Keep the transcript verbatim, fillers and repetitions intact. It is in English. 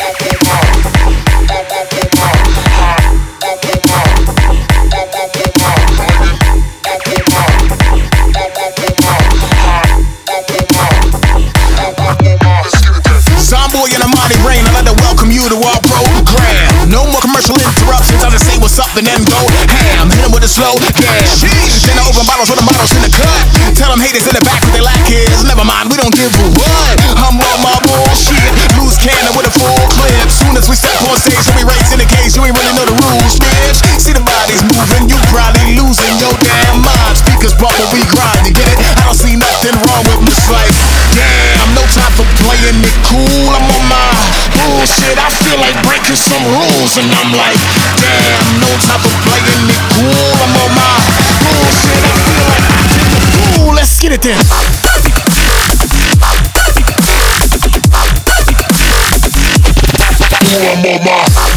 Zomboy in a mighty rain, I'd like to welcome you to our program. No more commercial interruptions, I'll just say what's up and then go ham. Hit 'em with a slow jam. Then I open bottles with the bottles in the cut. Tell them haters in the back what they lack is. Never mind, we don't give a what. I'm on my bullshit. Loose cannon with a full clip. Soon as we step on stage, so we race in the cage. You ain't really know the rules, bitch. See the bodies moving, you probably losing your damn mind. Speakers bump when we grind, you get it? I don't see nothing wrong with me. It's like, damn, no time for playing it cool. I'm on my bullshit. I feel like breaking some rules, and I'm like, damn, no time for playing it cool. I'm on my bullshit. I feel like breaking the fool. Let's get it then. I'm on my